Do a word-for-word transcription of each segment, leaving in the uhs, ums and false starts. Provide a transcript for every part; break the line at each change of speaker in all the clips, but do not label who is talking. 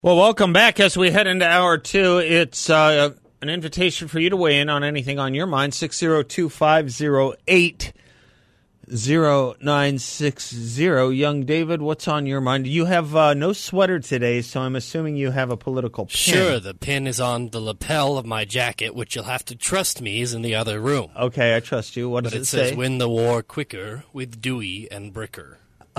Well, welcome back as we head into hour two. It's uh, an invitation for you to weigh in on anything on your mind. six oh two, five oh eight, oh nine six oh. Young David, what's on your mind? You have uh, no sweater today, so I'm assuming you have a political pin.
Sure, the pin is on the lapel of my jacket, which you'll have to trust me is in the other room.
Okay, I trust you. What does
but
it,
it
say?
says, win the war quicker with Dewey and Bricker.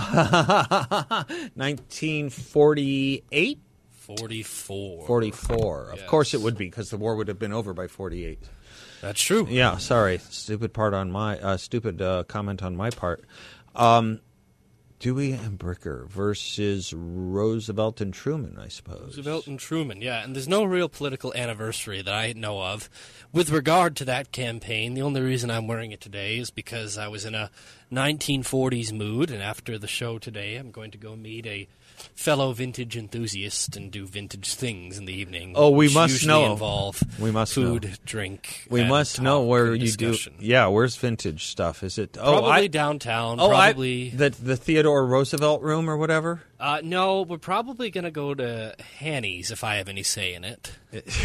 nineteen forty-eight?
forty-four.
forty-four. Of
yes.
course it would be, because the war would have been over by forty-eight.
That's true.
Yeah, sorry. Stupid part on my, uh, stupid uh, comment on my part. Um, Dewey and Bricker versus Roosevelt and Truman, I suppose.
Roosevelt and Truman, yeah. And there's no real political anniversary that I know of. With regard to that campaign, the only reason I'm wearing it today is because I was in a nineteen forties mood, and after the show today, I'm going to go meet a fellow vintage enthusiast and do vintage things in the evening.
Oh, we
which
must
usually
know.
Involve
we must
food,
know.
drink.
We
and
must
talk
know where
and
you
discussion.
do. Yeah, where's vintage stuff? Is it? Oh,
Probably
I,
downtown.
Oh,
probably
I, the the Theodore Roosevelt room or whatever.
Uh, no, we're probably going to go to Hanny's if I have any say in it.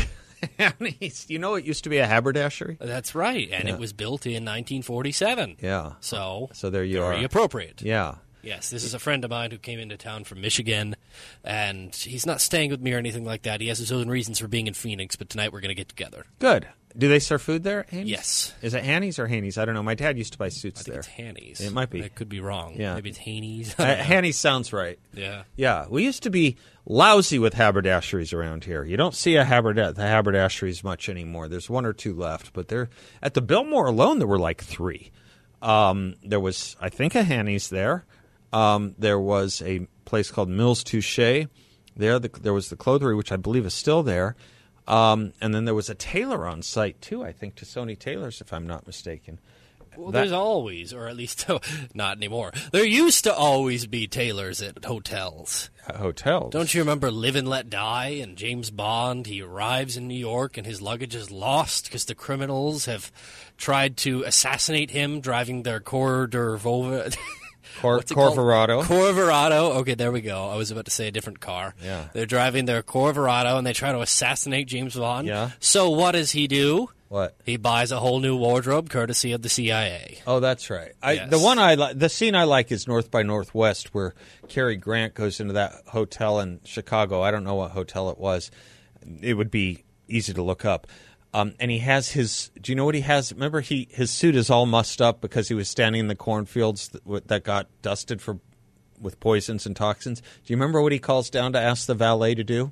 Hanny's. You know, it used to be a haberdashery.
That's right, and
Yeah.
it was built in nineteen forty-seven.
Yeah.
So,
So there you
very
are.
appropriate.
Yeah.
Yes, this is a friend of mine who came into town from Michigan, and he's not staying with me or anything like that. He has his own reasons for being in Phoenix, but tonight we're going to get together.
Good. Do they serve food there? Hanny's?
Yes.
Is it Hanny's or Haney's? I don't know. My dad used to buy suits
I think
there.
it's Hanny's.
It might be.
I could be wrong.
Yeah.
Maybe it's Haney's.
Uh, Hanny's sounds right.
Yeah.
Yeah, we used to be lousy with haberdasheries around here. You don't see a haberda- the haberdasheries much anymore. There's one or two left, but they're at the Biltmore alone. There were like three. Um, there was, I think, a Hanny's there. Um, there was a place called Mills Touche. There, the, there was the clothery, which I believe is still there. Um, and then there was a tailor on site too. I think to Sony Tailors, if I'm not mistaken.
Well,
That-
there's always, or at least not anymore. There used to always be tailors at hotels.
hotels.
Don't you remember Live and Let Die and James Bond? He arrives in New York and his luggage is lost because the criminals have tried to assassinate him driving their Corridor Vova.
Cor-
What's it called?
Corvorado.
Corvorado. Okay, there we go. I was about to say a different car.
Yeah.
They're driving their Corvorado and they try to assassinate James Bond.
Yeah.
So what does he do?
What?
He buys a whole new wardrobe courtesy of the C I A.
Oh, that's right. I,
Yes.
The one I li- the scene I like is North by Northwest, where Cary Grant goes into that hotel in Chicago. I don't know what hotel it was. It would be easy to look up. Um, and he has his. Do you know what he has? Remember, he his suit is all mussed up because he was standing in the cornfields that, that got dusted for with poisons and toxins. Do you remember what he calls down to ask the valet to do?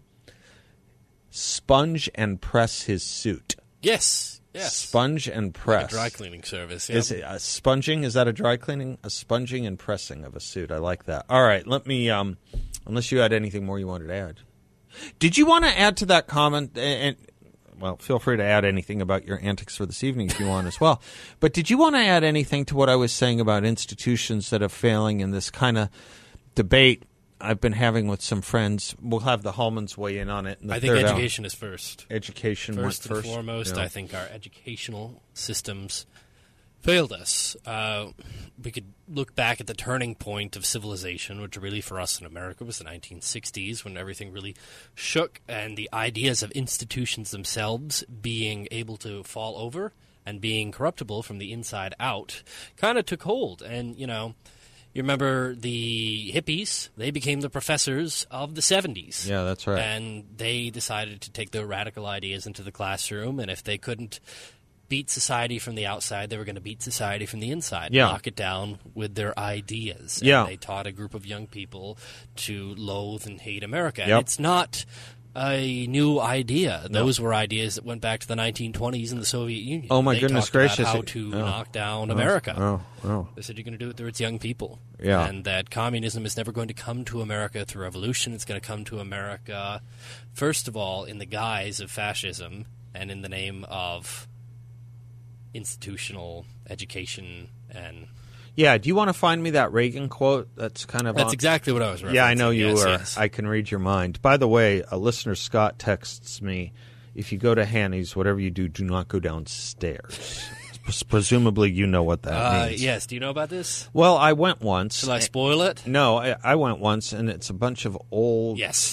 Sponge and press his suit.
Yes. Yes.
Sponge and press.
Like a dry cleaning service. Yep.
Is it uh, sponging? Is that a dry cleaning? A sponging and pressing of a suit. I like that. All right, let me. Um, unless you had anything more you wanted to add, did you want to add to that comment? And, and well, feel free to add anything about your antics for this evening if you want as well. But did you want to add anything to what I was saying about institutions that are failing in this kind of debate I've been having with some friends? We'll have the Hallmans weigh in on it. In the
I think
third hour.
education is first.
Education
First and
went first.
foremost,
Yeah.
I think our educational systems failed us. Uh, we could look back at the turning point of civilization, which really for us in America was the nineteen sixties, when everything really shook and the ideas of institutions themselves being able to fall over and being corruptible from the inside out kind of took hold. And, you know, you remember the hippies, they became the professors of the seventies.
Yeah, that's right.
And they decided to take their radical ideas into the classroom, and if they couldn't beat society from the outside, they were going to beat society from the inside.
Yeah.
Knock it down with their ideas.
Yeah.
And they taught a group of young people to loathe and hate America.
Yep.
And it's not a new idea. Those were ideas that went back to the nineteen twenties in the Soviet Union.
Oh, my
They
goodness
talked about
gracious.
how to
Oh.
knock down America.
Oh, oh.
They said you're going to do it through its young people.
Yeah.
And that communism is never going to come to America through revolution. It's going to come to America, first of all, in the guise of fascism and in the name of institutional education. And
Yeah, do you want to find me that Reagan quote? That's kind of
that's
on-
exactly what I was referencing.
Yeah, I know you
Yes,
were.
yes.
I can read your mind. By the way, a listener, Scott, texts me, if you go to Hanny's, whatever you do, do not go downstairs. Pres- Presumably you know what that
Uh,
means.
yes. Do you know about this?
Well, I went once.
Shall I spoil it?
No, I, I went once, and it's a bunch of old
Yes.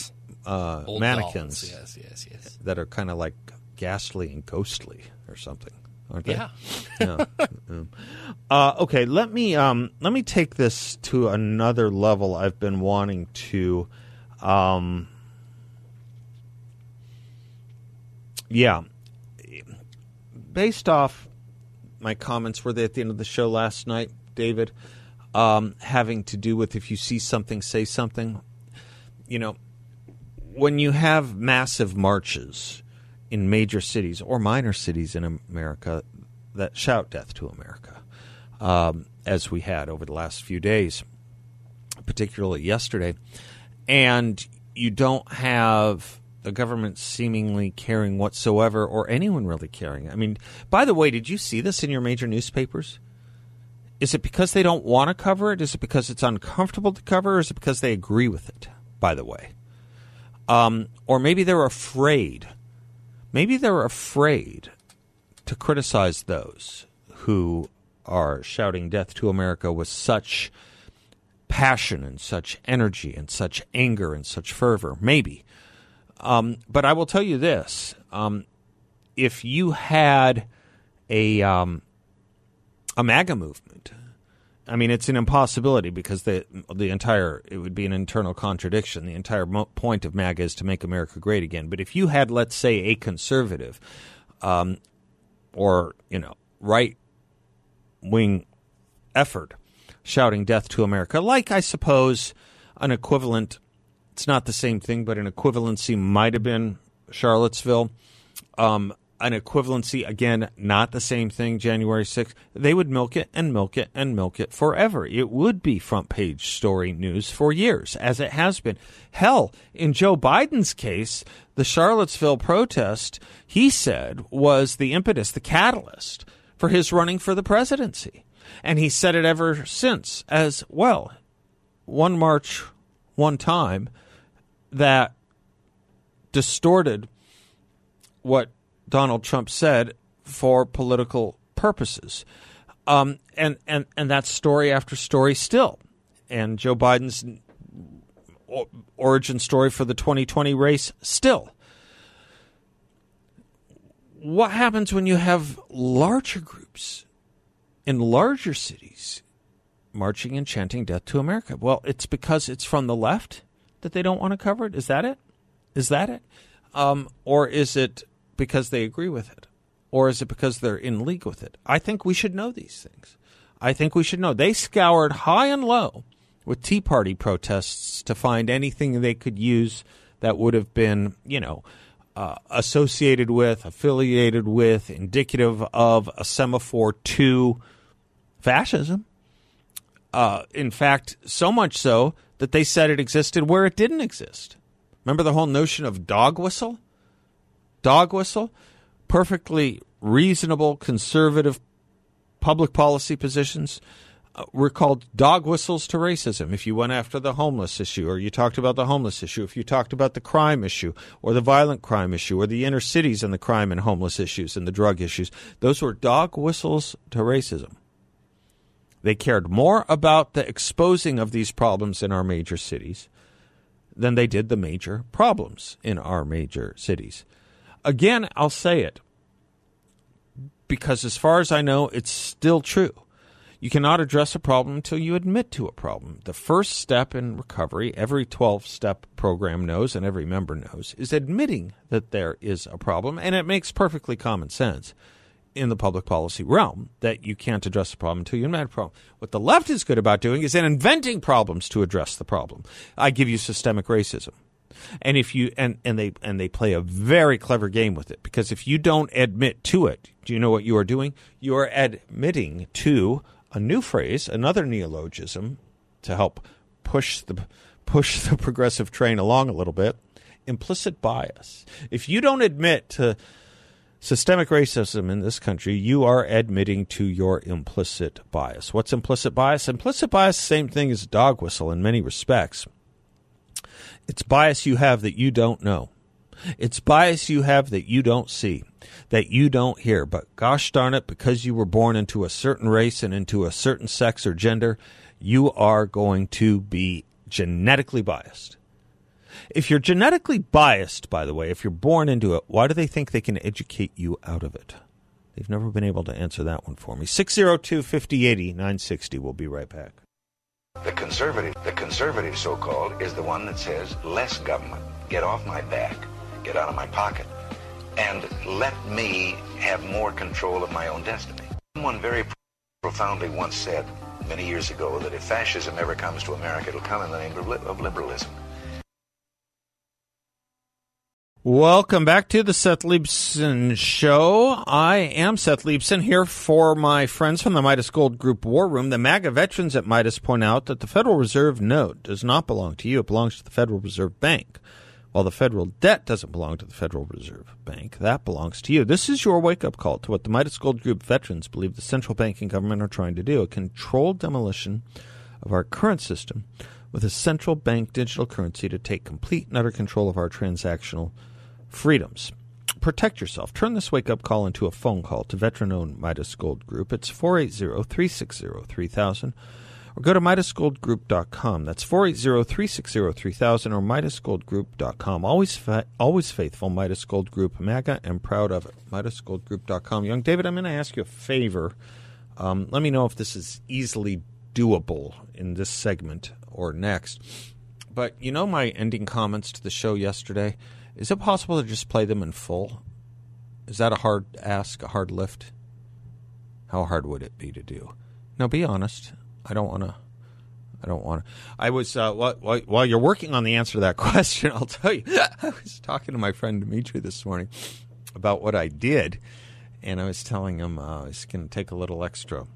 uh,
Old
mannequins.
dolls. Yes, yes, yes.
That are kind of like ghastly and ghostly or something, aren't they?
Yeah.
yeah. Um, uh, okay, let me um, let me take this to another level. I've been wanting to. Um, yeah, based off my comments, were they at the end of the show last night, David? Um, having to do with if you see something, say something. You know, when you have massive marches in major cities or minor cities in America that shout death to America, um, as we had over the last few days, particularly yesterday, and you don't have the government seemingly caring whatsoever or anyone really caring. I mean, by the way, did you see this in your major newspapers? Is it because they don't want to cover it? Is it because it's uncomfortable to cover? Or is it because they agree with it, by the way? Um, or maybe they're afraid. Maybe they're afraid to criticize those who are shouting death to America with such passion and such energy and such anger and such fervor. Maybe. Um, but I will tell you this. Um, if you had a... Um, A MAGA movement. I mean, it's an impossibility because the the entire it would be an internal contradiction. The entire mo- point of MAGA is to make America great again. But if you had, let's say, a conservative, um, or you know, right wing effort shouting death to America, like I suppose an equivalent. It's not the same thing, but an equivalency might have been Charlottesville. Um, An equivalency, again, not the same thing, January sixth, they would milk it and milk it and milk it forever. It would be front page story news for years, as it has been. Hell, in Joe Biden's case, the Charlottesville protest, he said, was the impetus, the catalyst for his running for the presidency. And he said it ever since as well. One march, one time, that distorted what Donald Trump said for political purposes. Um, and, and, and that's story after story still. And Joe Biden's origin story for the twenty twenty race still. What happens when you have larger groups in larger cities marching and chanting death to America? Well, it's because it's from the left that they don't want to cover it. Is that it? Is that it? Um, or is it because they agree with it? Or is it because they're in league with it? I think we should know these things. I think we should know. They scoured high and low with Tea Party protests to find anything they could use that would have been, you know, uh, associated with, affiliated with, indicative of a semaphore to fascism. Uh, in fact, so much so that they said it existed where it didn't exist. Remember the whole notion of dog whistle? Dog whistle? Perfectly reasonable, conservative public policy positions uh, were called dog whistles to racism. If you went after the homeless issue, or you talked about the homeless issue, if you talked about the crime issue, or the violent crime issue, or the inner cities and the crime and homeless issues and the drug issues, those were dog whistles to racism. They cared more about the exposing of these problems in our major cities than they did the major problems in our major cities. Again, I'll say it, because as far as I know, it's still true. You cannot address a problem until you admit to a problem. The first step in recovery, every twelve-step program knows and every member knows, is admitting that there is a problem, and it makes perfectly common sense in the public policy realm that you can't address a problem until you admit a problem. What the left is good about doing is then inventing problems to address the problem. I give you systemic racism. And if you and, and they and they play a very clever game with it, because if you don't admit to it, do you know what you are doing? You are admitting to a new phrase, another neologism to help push the push the progressive train along a little bit, implicit bias. If you don't admit to systemic racism in this country, you are admitting to your implicit bias. What's implicit bias? Implicit bias, same thing as dog whistle in many respects. It's bias you have that you don't know. It's bias you have that you don't see, that you don't hear. But gosh darn it, because you were born into a certain race and into a certain sex or gender, you are going to be genetically biased. If you're genetically biased, by the way, if you're born into it, why do they think they can educate you out of it? They've never been able to answer that one for me. six oh two, five oh eight oh, nine sixty. We'll be right back.
The conservative, the conservative so-called, is the one that says, less government, get off my back, get out of my pocket, and let me have more control of my own destiny. Someone very profoundly once said, many years ago, that if fascism ever comes to America, it'll come in the name of, li- of liberalism.
Welcome back to the Seth Leibsohn Show. I am Seth Leibsohn here for my friends from the Midas Gold Group War Room. The MAGA veterans at Midas point out that the Federal Reserve note does not belong to you. It belongs to the Federal Reserve Bank. While the federal debt doesn't belong to the Federal Reserve Bank, that belongs to you. This is your wake-up call to what the Midas Gold Group veterans believe the central bank and government are trying to do, a controlled demolition of our current system with a central bank digital currency to take complete and utter control of our transactional freedoms. Protect yourself. Turn this wake-up call into a phone call to veteran-owned Midas Gold Group. It's four eight zero, three six zero, three thousand. Or go to Midas Gold Group dot com. That's four eight zero, three six zero, three thousand or Midas Gold Group dot com. Always fa- always faithful, Midas Gold Group, MAGA, and proud of it. Midas Gold Group dot com. Young David, I'm going to ask you a favor. Um, let me know if this is easily doable in this segment or next. But you know my ending comments to the show yesterday? Is it possible to just play them in full? Is that a hard ask, a hard lift? How hard would it be to do? No, be honest. I don't want to. I don't want to. I was, uh, while, while you're working on the answer to that question, I'll tell you, I was talking to my friend Dimitri this morning about what I did, and I was telling him uh, I was going to take a little extra,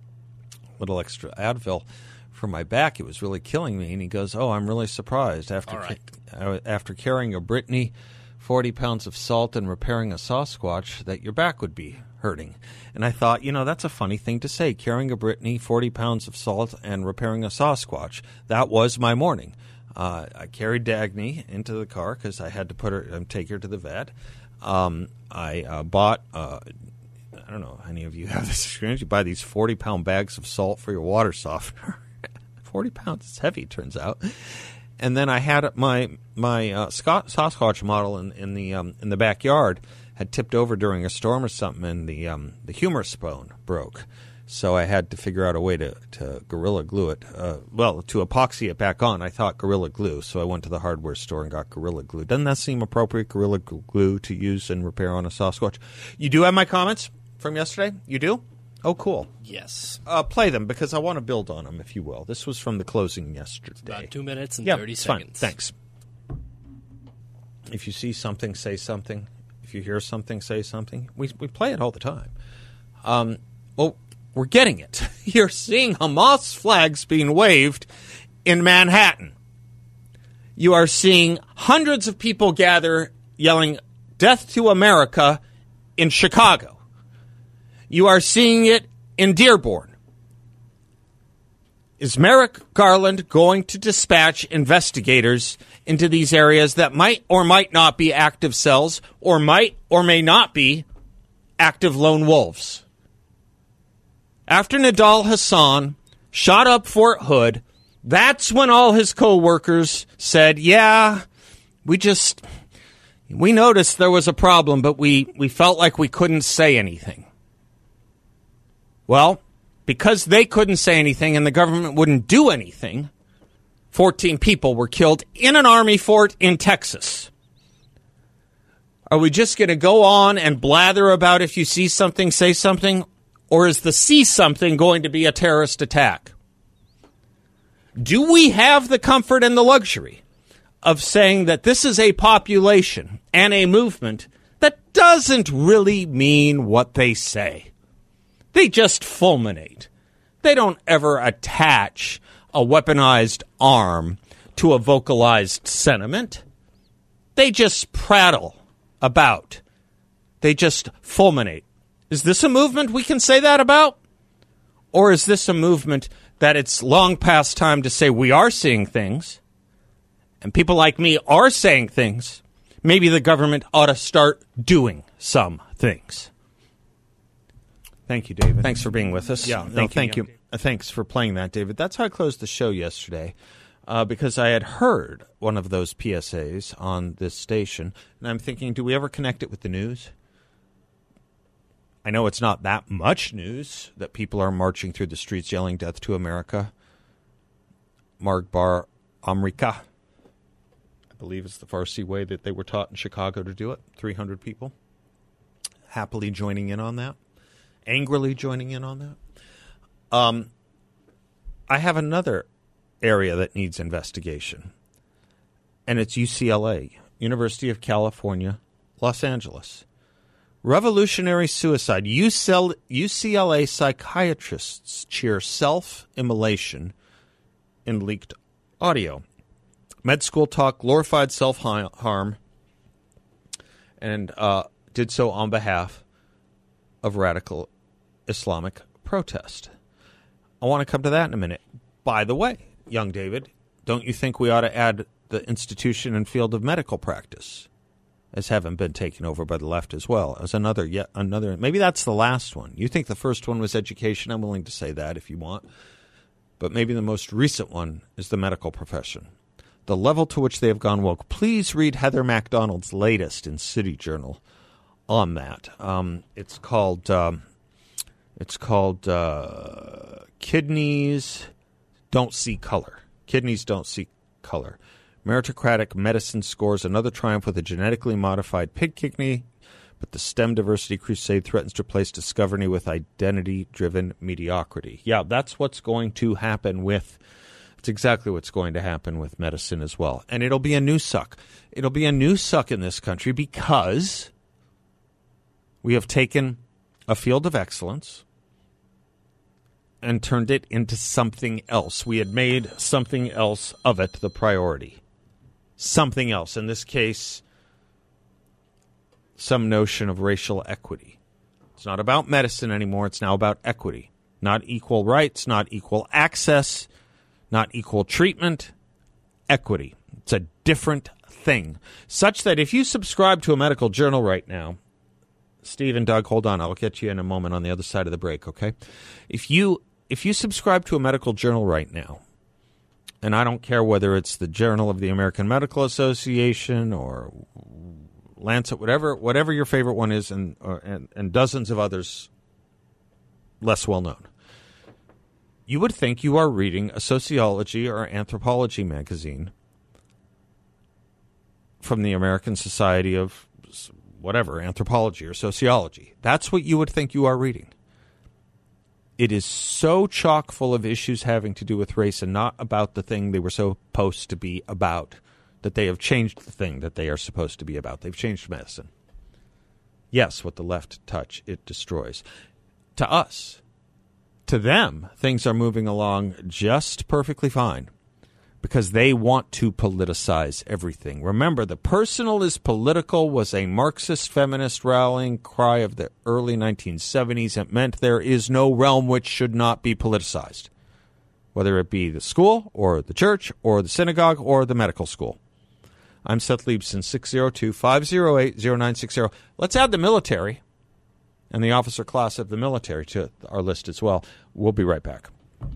little extra Advil for my back. It was really killing me, and he goes, "Oh, I'm really surprised after
right.
ca- after carrying a Brittany, forty pounds of salt, and repairing a Sasquatch that your back would be hurting." And I thought, you know, that's a funny thing to say, carrying a Brittany, forty pounds of salt, and repairing a Sasquatch. That was my morning. Uh, I carried Dagny into the car because I had to put her and take her to the vet. Um, I uh, bought, uh, I don't know, any of you have this experience? You buy these forty-pound bags of salt for your water softener. forty pounds is heavy, it turns out. And then I had my my uh, Scott, Sasquatch model in, in the um, in the backyard had tipped over during a storm or something, and the um, the humerus bone broke. So I had to figure out a way to, to Gorilla Glue it. Uh, well, to epoxy it back on. I thought Gorilla Glue, so I went to the hardware store and got Gorilla Glue. Doesn't that seem appropriate, Gorilla Glue, to use and repair on a Sasquatch? You do have my comments from yesterday? You do? Oh, cool.
Yes.
Uh, play them, because I want to build on them, if you will. This was from the closing yesterday.
About two minutes and
yeah,
thirty
it's
seconds.
Fine. Thanks. If you see something, say something. If you hear something, say something. We we play it all the time. Um, well, we're getting it. You're seeing Hamas flags being waved in Manhattan. You are seeing hundreds of people gather yelling, "Death to America," in Chicago. You are seeing it in Dearborn. Is Merrick Garland going to dispatch investigators into these areas that might or might not be active cells, or might or may not be active lone wolves? After Nidal Hassan shot up Fort Hood, that's when all his co-workers said, yeah, we just, we noticed there was a problem, but we, we felt like we couldn't say anything. Well, because they couldn't say anything and the government wouldn't do anything, fourteen people were killed in an army fort in Texas. Are we just going to go on and blather about if you see something, say something? Or is the see something going to be a terrorist attack? Do we have the comfort and the luxury of saying that this is a population and a movement that doesn't really mean what they say? They just fulminate. They don't ever attach a weaponized arm to a vocalized sentiment. They just prattle about. They just fulminate. Is this a movement we can say that about? Or is this a movement that it's long past time to say we are seeing things, and people like me are saying things? Maybe the government ought to start doing some things.
Thank you, David.
Thanks for being with us.
Yeah,
no,
thank you.
thank you. Uh, thanks for playing that, David. That's how I closed the show yesterday. uh, because I had heard one of those P S As on this station, and I'm thinking, do we ever connect it with the news? I know it's not that much news that people are marching through the streets yelling death to America. Marg Bar Amrika, I believe is the Farsi way that they were taught in Chicago to do it. three hundred people happily joining in on that, angrily joining in on that. Um, I have another area that needs investigation, and it's U C L A, University of California, Los Angeles. Revolutionary suicide. U C L A psychiatrists cheer self-immolation in leaked audio. Med school talk glorified self-harm and uh, did so on behalf of radical Islamic protest. I want to come to that in a minute. By the way, young David, don't you think we ought to add the institution and field of medical practice as having been taken over by the left as well as another, yet another? Maybe that's the last one. You think the first one was education? I'm willing to say that if you want. But maybe the most recent one is the medical profession. The level to which they have gone woke. Please read Heather MacDonald's latest in City Journal on that. Um, it's called um, it's called uh, Kidneys Don't See Color. Kidneys Don't See Color. Meritocratic medicine scores another triumph with a genetically modified pig kidney, but the STEM diversity crusade threatens to replace discovery with identity-driven mediocrity. Yeah, that's what's going to happen with, it's exactly what's going to happen with medicine as well. And it'll be a new suck. It'll be a new suck in this country because we have taken a field of excellence and turned it into something else. We had made something else of it the priority. Something else. In this case, some notion of racial equity. It's not about medicine anymore. It's now about equity. Not equal rights, not equal access, not equal treatment. Equity. It's a different thing. Such that if you subscribe to a medical journal right now, Steve and Doug, hold on. I'll get you in a moment on the other side of the break, okay? If you if you subscribe to a medical journal right now, and I don't care whether it's the Journal of the American Medical Association or Lancet, whatever whatever your favorite one is, and, or, and and dozens of others less well known, you would think you are reading a sociology or anthropology magazine from the American Society of whatever, anthropology or sociology. That's what you would think you are reading. It is so chock full of issues having to do with race and not about the thing they were supposed to be about, that they have changed the thing that they are supposed to be about. They've changed medicine. Yes, what the left touch, it destroys. To us, to them, things are moving along just perfectly fine because they want to politicize everything. Remember, the personal is political was a Marxist feminist rallying cry of the early nineteen seventies. It meant there is no realm which should not be politicized, whether it be the school or the church or the synagogue or the medical school. I'm Seth Leibson, six oh two, five oh eight, oh nine six oh. Let's add the military and the officer class of the military to our list as well. We'll be right back.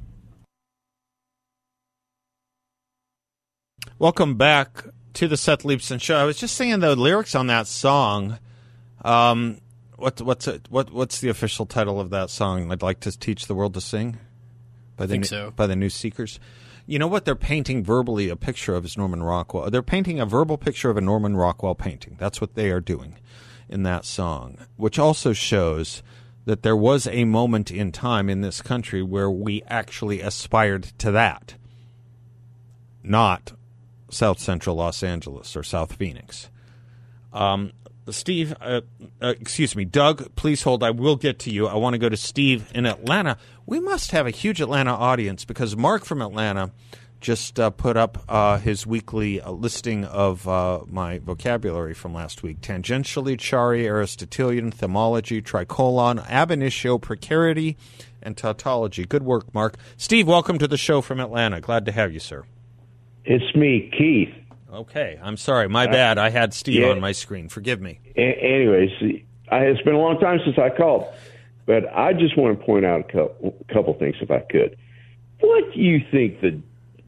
Welcome back to the Seth Leibson Show. I was just singing the lyrics on that song. Um, what, what's it, what, what's the official title of that song? I'd like to teach the world to sing. By the
I think
new,
so.
By the New Seekers. You know what they're painting verbally a picture of is Norman Rockwell. They're painting a verbal picture of a Norman Rockwell painting. That's what they are doing in that song, which also shows that there was a moment in time in this country where we actually aspired to that, not South Central Los Angeles or South Phoenix. Um, Steve, uh, uh, excuse me, Doug, please hold. I will get to you. I want to go to Steve in Atlanta. We must have a huge Atlanta audience because Mark from Atlanta just uh, put up uh, his weekly uh, listing of uh, my vocabulary from last week. Tangentially, chari, Aristotelian, themology, tricolon, ab initio, precarity, and tautology. Good work, Mark. Steve, welcome to the show from Atlanta. Glad to have you, sir.
It's me, Keith.
Okay, I'm sorry. My bad. I had Steve
yeah.
on my screen. Forgive me.
A- anyways, I, it's been a long time since I called, but I just want to point out a couple, couple things, if I could. What do you think the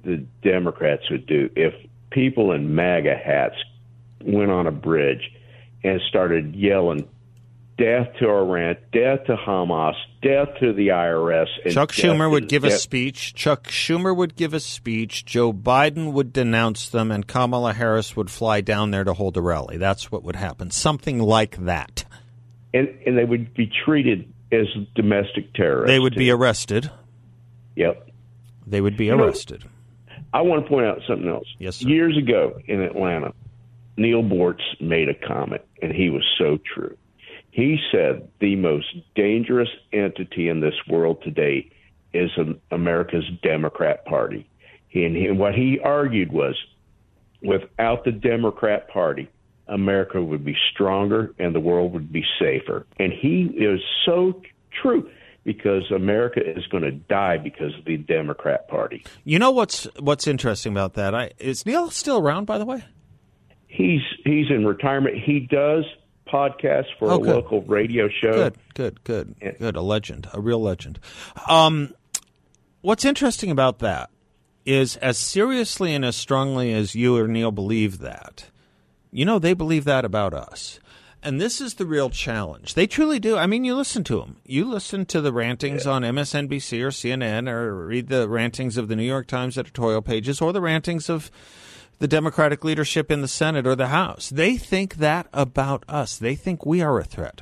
the Democrats would do if people in MAGA hats went on a bridge and started yelling, death to Iran, death to Hamas, death to the I R S. And
Chuck Schumer would give a
death.
speech. Chuck Schumer would give a speech. Joe Biden would denounce them, and Kamala Harris would fly down there to hold a rally. That's what would happen. Something like that.
And, and they would be treated as domestic terrorists.
They would
too.
be arrested.
Yep.
They would be
You know,
arrested.
I want to point out something else.
Yes, sir.
Years ago in Atlanta, Neil Bortz made a comment, and he was so true. He said the most dangerous entity in this world today is America's Democrat Party. He, and, he, and what he argued was, without the Democrat Party, America would be stronger and the world would be safer. And he is so true, because America is going to die because of the Democrat Party.
You know what's what's interesting about that? I, is Neil still around, by the way?
He's he's in retirement. He does podcasts for
Oh,
a
good.
local radio show.
Good, good, good,
Yeah.
good. A legend, a real legend. Um, what's interesting about that is, as seriously and as strongly as you or Neil believe that, you know, they believe that about us. And this is the real challenge. They truly do. I mean, you listen to them. You listen to the rantings
Yeah.
on M S N B C or C N N, or read the rantings of the New York Times editorial pages, or the rantings of the Democratic leadership in the Senate or the House. They think that about us. They think we are a threat.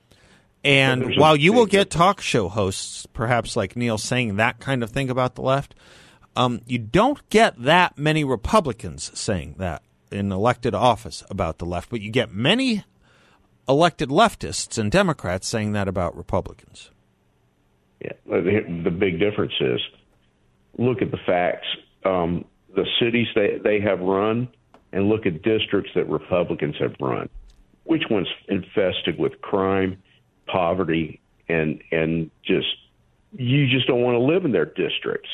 And
There's a
while you will
big
get talk show hosts, perhaps like Neil, saying that kind of thing about the left, um, you don't get that many Republicans saying that in elected office about the left, but you get many elected leftists and Democrats saying that about Republicans.
Yeah, the, the big difference is, look at the facts. Um, the cities they, they have run, and look at districts that Republicans have run. Which one's infested with crime, poverty, and and just you just don't want to live in their districts.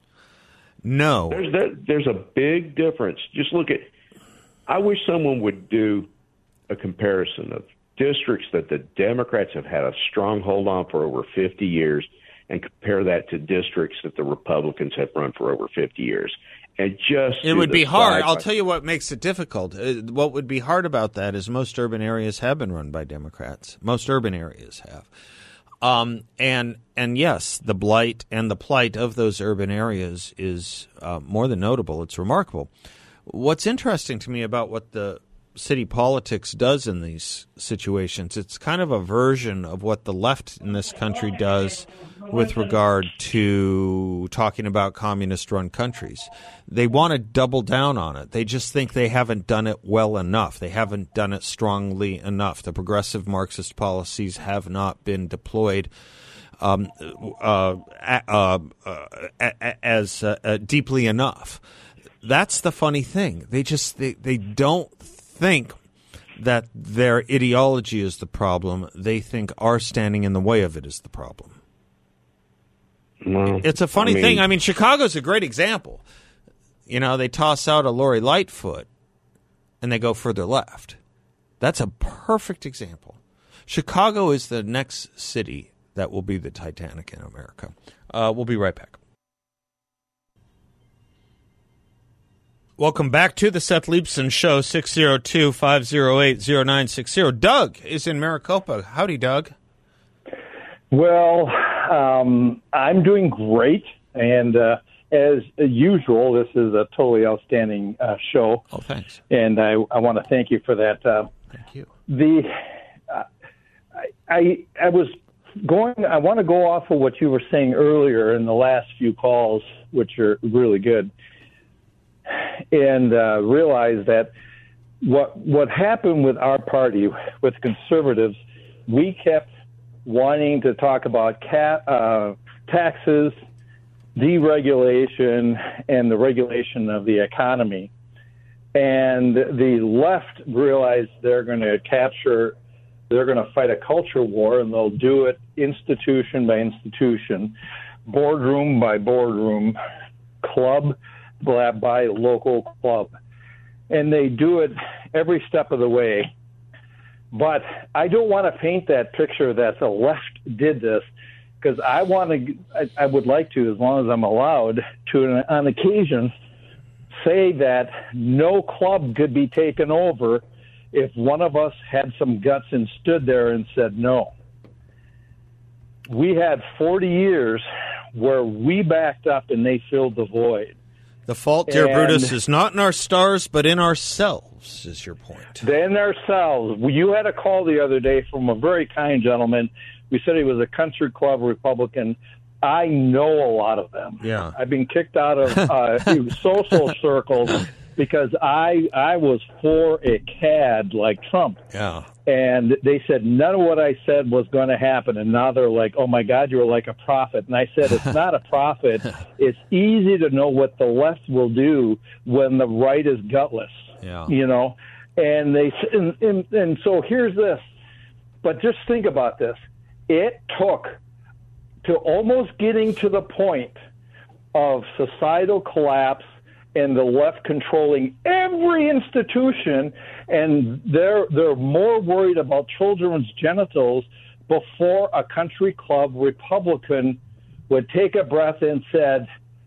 No.
There's there, there's a big difference. Just look at. I wish someone would do a comparison of districts that the Democrats have had a strong hold on for over fifty years, and compare that to districts that the Republicans have run for over fifty years. And just
It would be hard. I'll
by-
tell you what makes it difficult. Uh, What would be hard about that is most urban areas have been run by Democrats. Most urban areas have. Um, and and yes, the blight and the plight of those urban areas is uh, more than notable. It's remarkable. What's interesting to me about what the city politics does in these situations, it's kind of a version of what the left in this country does with regard to talking about communist-run countries. They want to double down on it. They just think they haven't done it well enough. They haven't done it strongly enough. The progressive Marxist policies have not been deployed um, uh, uh, uh, as uh, uh, deeply enough. That's the funny thing. They just they, they don't think that their ideology is the problem. They think our standing in the way of it is the problem.
Well,
It's a funny
I mean,
thing. I mean, Chicago's a great example. You know, they toss out a Lori Lightfoot and they go further left. That's a perfect example. Chicago is the next city that will be the Titanic in America. Uh, we'll be right back. Welcome back to the Seth Leibson Show, six oh two, five oh eight, oh nine six oh. Doug is in Maricopa. Howdy, Doug.
Well, um, I'm doing great, and uh, as usual, this is a totally outstanding uh, show.
Oh, thanks.
And I, I want to thank you for that. Uh,
Thank you.
the uh, I I was going. I want to go off of what you were saying earlier in the last few calls, which are really good, and uh, realize that what what happened with our party, with conservatives, we kept wanting to talk about cat, uh, taxes, deregulation, and the regulation of the economy. And the left realized they're going to capture, they're going to fight a culture war, and they'll do it institution by institution, boardroom by boardroom, club by local club. And they do it every step of the way. But I don't want to paint that picture that the left did this. because I want to, I, I would like to, as long as I'm allowed to, on occasion, say that no club could be taken over if one of us had some guts and stood there and said no. We had forty years where we backed up and they filled the void.
The fault, dear
And-
Brutus, is not in our stars, but in ourselves, is your point.
Then ourselves. You had a call the other day from a very kind gentleman. We said he was a country club Republican. I know a lot of them.
Yeah.
I've been kicked out of uh, social circles because I I was for a cad like Trump.
Yeah.
And they said none of what I said was going to happen. And now they're like, oh, my God, you're like a prophet. And I said, it's not a prophet. It's easy to know what the left will do when the right is gutless.
Yeah.
You know? And they and, and, and so here's this. But just think about this. It took to almost getting to the point of societal collapse and the left controlling every institution, and they're they're more worried about children's genitals before a country club Republican would take a breath and said,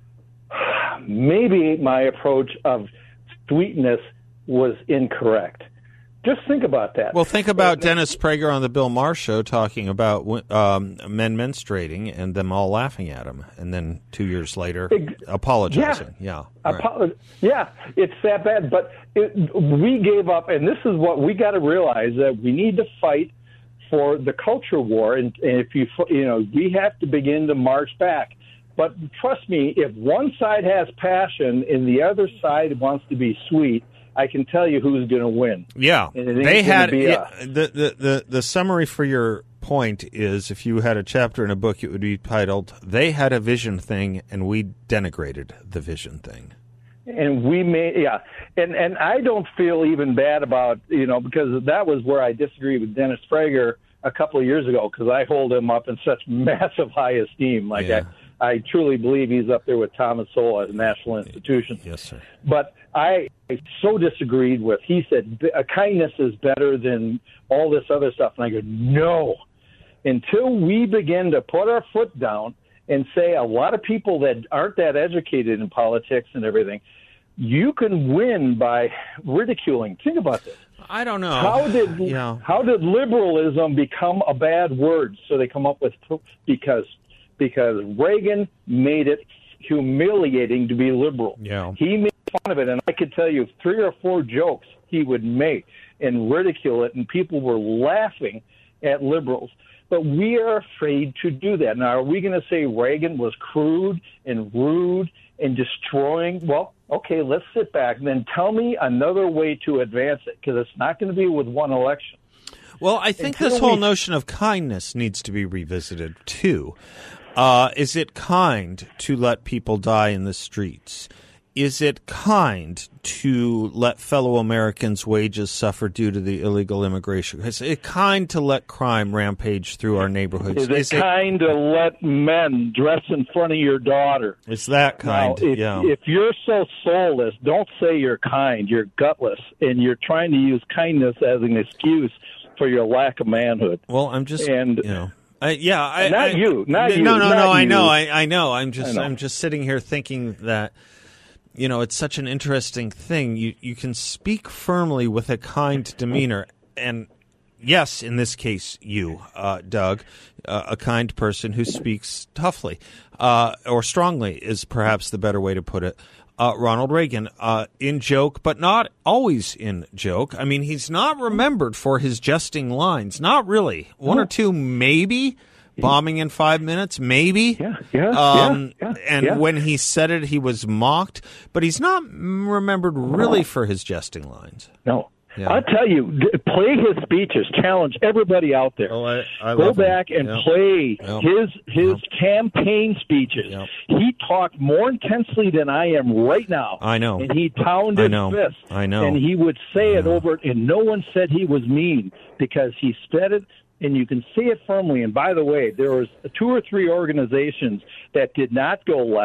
maybe my approach of sweetness was incorrect. Just think about that.
Well, think about Dennis Prager on the Bill Maher show talking about um, men menstruating and them all laughing at him, and then two years later apologizing. Yeah, yeah, right.
Apo- yeah, it's that bad. But it, we gave up, and this is what we got to realize, that we need to fight for the culture war. And, and if you, you know, we have to begin to march back. But trust me, if one side has passion and the other side wants to be sweet, I can tell you who's going to win.
Yeah,
And it ain't
they
gonna
had
be
it,
us.
the, the the the summary for your point is, if you had a chapter in a book, it would be titled "They Had a Vision Thing and We Denigrated the Vision Thing."
And we made, yeah, and and I don't feel even bad about, you know, because that was where I disagreed with Dennis Prager a couple of years ago, because I hold him up in such massive high esteem. Like
Yeah.
I, I truly believe he's up there with Thomas Sowell as a national institution.
Yes, sir.
But I so disagreed with, he said, "A kindness is better than all this other stuff." And I go, no. Until we begin to put our foot down and say a lot of people that aren't that educated in politics and everything, you can win by ridiculing. Think about this.
I don't know.
How did
yeah.
how did liberalism become a bad word? So they come up with because because Reagan made it humiliating to be liberal.
Yeah.
He made fun of it, and I could tell you three or four jokes he would make and ridicule it, and people were laughing at liberals. But we are afraid to do that. Now, are we going to say Reagan was crude and rude and destroying? Well, okay, let's sit back and then tell me another way to advance it, because it's not going to be with one election.
Well, I think
Until
this whole
we-
notion of kindness needs to be revisited, too. Uh, is it kind to let people die in the streets? Is it kind to let fellow Americans' wages suffer due to the illegal immigration? Is it kind to let crime rampage through our neighborhoods?
Is it
Is it
kind to let men dress in front of your daughter?
Is that kind?
Now, if,
yeah.
if you're so soulless, don't say you're kind. You're gutless, and you're trying to use kindness as an excuse for your lack of manhood.
Well, I'm just,
And-
you know. I, yeah, I,
Not
I,
you, not
no,
you,
No, no,
not
no. I
you.
know, I, I know. I'm just,
I know.
I'm just sitting here thinking that, you know, it's such an interesting thing. You, you can speak firmly with a kind demeanor, and yes, in this case, you, uh, Doug, uh, a kind person who speaks toughly uh, or strongly is perhaps the better way to put it. Uh, Ronald Reagan, uh, in joke, but not always in joke. I mean, he's not remembered for his jesting lines. Not really. One or two, maybe. Bombing in five minutes, maybe.
Yeah, yeah,
um,
yeah, yeah,
And
yeah.
when he said it, he was mocked. But he's not remembered really for his jesting lines.
No.
Yeah.
I'll tell you, d- play his speeches. Challenge everybody out there.
Oh, I, I
Go
love him.
back and
Yep.
play
Yep.
his his
Yep.
campaign speeches.
Yep.
He talked more intensely than I am right now.
I know.
And he pounded
I know.
fists.
I know.
And he would say it over, and no one said he was mean because he said it, and you can say it firmly. And by the way, there was two or three organizations that did not go left,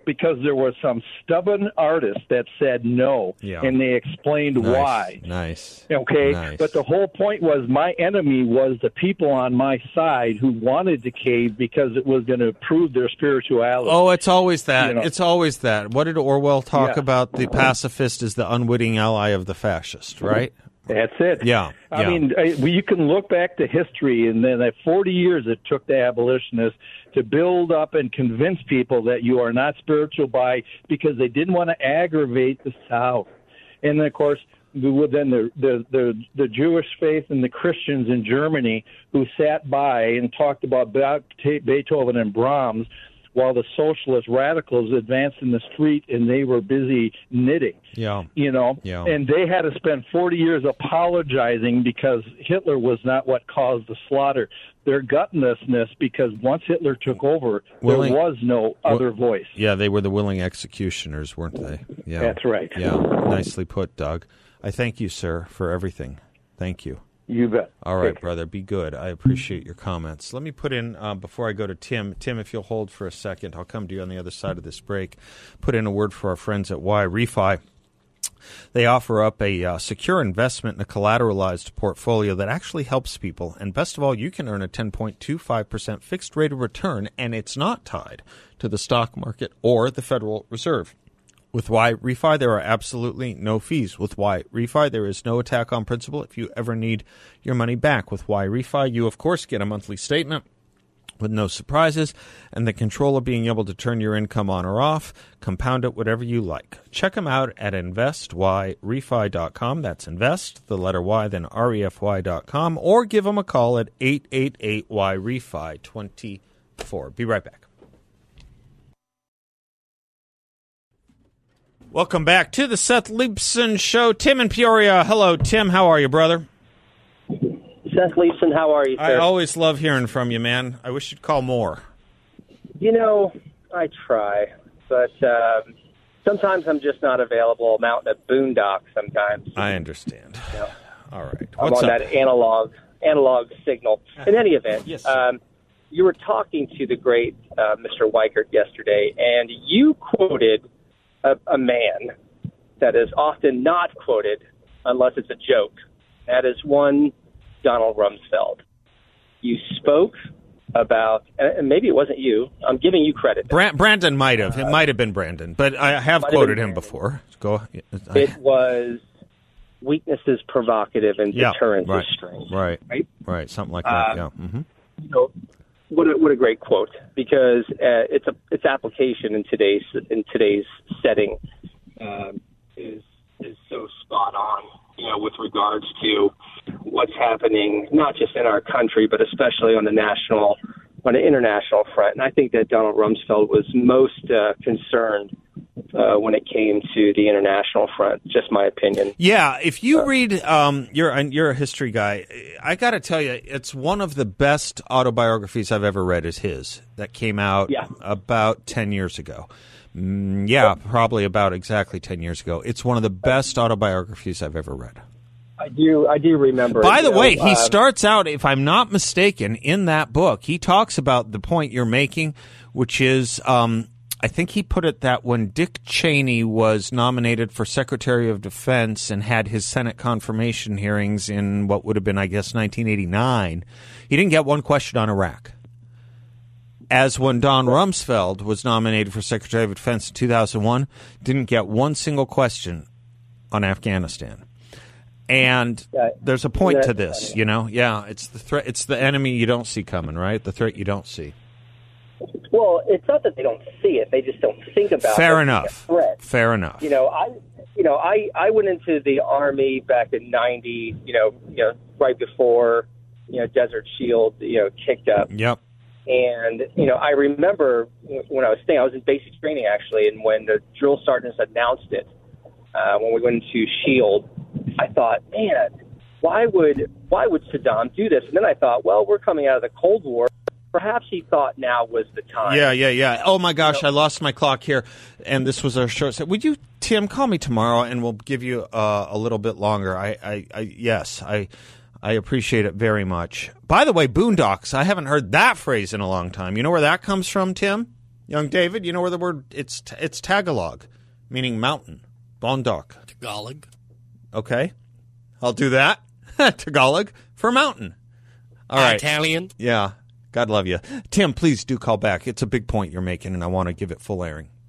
because there was some stubborn artist that said no,
Yeah.
and they explained
Nice.
why.
Nice.
Okay,
Nice.
but the whole point was my enemy was the people on my side who wanted to cave because it was going to prove their spirituality.
Oh, it's always that.
You know.
It's always that. What did Orwell talk
Yeah.
about? The pacifist is the unwitting ally of the fascist, right?
That's it.
Yeah,
I
yeah.
mean, I, well, you can look back to history, and then that forty years it took the abolitionists to build up and convince people that you are not spiritual by because they didn't want to aggravate the South. And then, of course, the- then the, the the the Jewish faith and the Christians in Germany who sat by and talked about Be- Beethoven and Brahms, while the socialist radicals advanced in the street and they were busy knitting.
Yeah.
You know,
Yeah.
and they had to spend forty years apologizing because Hitler was not what caused the slaughter. Their gutlessness, because once Hitler took over,
Willing-
there was no other voice.
Yeah, they were the willing executioners, weren't they? Yeah.
That's right.
Yeah, nicely put, Doug. I thank you, sir, for everything. Thank you.
You bet.
All right,
Take care.
brother. Be good. I appreciate your comments. Let me put in, uh, before I go to Tim, Tim, if you'll hold for a second, I'll come to you on the other side of this break. Put in a word for our friends at Y Refi. They offer up a uh, secure investment in a collateralized portfolio that actually helps people. And best of all, you can earn a ten point two five percent fixed rate of return, and it's not tied to the stock market or the Federal Reserve. With Y Refi, there are absolutely no fees. With Y Refi, there is no attack on principal if you ever need your money back. With Y Refi, you, of course, get a monthly statement with no surprises and the control of being able to turn your income on or off, compound it whatever you like. Check them out at invest y refi dot com. That's invest, the letter Y, then R E F Y dot com, or give them a call at eight eight eight Y Refi twenty-four. Be right back. Welcome back to the Seth Leibson Show. Tim in Peoria. Hello, Tim. How are you, brother?
Seth Leibson, how are you, sir?
I always love hearing from you, man. I wish you'd call more.
You know, I try, but um, sometimes I'm just not available. I'm out in a boondock sometimes.
I understand.
You know,
All right.
I'm
What's
on
up?
that analog analog signal. In any event,
Yes, sir.
um, you were talking to the great uh, Mister Weichert yesterday, and you quoted a, a man that is often not quoted unless it's a joke. That is one Donald Rumsfeld. You spoke about, and maybe it wasn't you. I'm giving you credit.
Bra- Brandon might have. It might have been Brandon, but I have
Might have
quoted
been
him
Brandon.
before. Go.
It was weakness is provocative and
Yeah,
deterrence
right,
is strength.
right,
Right?
right, something like that.
Um,
yeah. hmm
You know, what a, what a great quote, because uh, it's a its application in today's in today's setting um, is is so spot on. You know, with regards to what's happening, not just in our country, but especially on the national, on the international front. And I think that Donald Rumsfeld was most uh, concerned uh, when it came to the international front. Just my opinion.
Yeah, if you read, um, you're and you're a history guy. I got to tell you, it's one of the best autobiographies I've ever read. Is his that came out
Yeah.
about ten years ago. Mm, yeah, probably about exactly ten years ago. It's one of the best autobiographies I've ever read.
I do, I do remember.
By the
you know,
way, he
um,
starts out, if I'm not mistaken, in that book, he talks about the point you're making, which is, um, I think he put it that when Dick Cheney was nominated for Secretary of Defense and had his Senate confirmation hearings in what would have been, I guess, nineteen eighty-nine, he didn't get one question on Iraq. As when Don Rumsfeld was nominated for Secretary of Defense in two thousand one, didn't get one single question on Afghanistan. And
Yeah.
there's a point
That's
to this,
funny.
you know? Yeah, it's the threat. It's the enemy you don't see coming, right? The threat you don't see.
Well, it's not that they don't see it; they just don't think about it.
Fair
as
enough.
a threat.
Fair enough.
You know, I, you know, I, I went into the Army back in ninety. You know, you know, right before, you know, Desert Shield, you know, kicked up.
Yep.
And, you know, I remember when I was staying, I was in basic training, actually, and when the drill sergeants announced it, uh, when we went into SHIELD, I thought, man, why would why would Saddam do this? And then I thought, well, we're coming out of the Cold War. Perhaps he thought now was the time.
Yeah, yeah, yeah. Oh, my gosh, I lost my clock here, and this was our short set. Would you, Tim, call me tomorrow, and we'll give you uh, a little bit longer. I, I, I yes, I I appreciate it very much. By the way, boondocks, I haven't heard that phrase in a long time. You know where that comes from, Tim? Young David, you know where the word, it's it's Tagalog, meaning mountain. Bondok.
Tagalog.
Okay. I'll do that. Tagalog for mountain. All right.
Italian.
Yeah. God love you. Tim, please do call back. It's a big point you're making, and I want to give it full airing.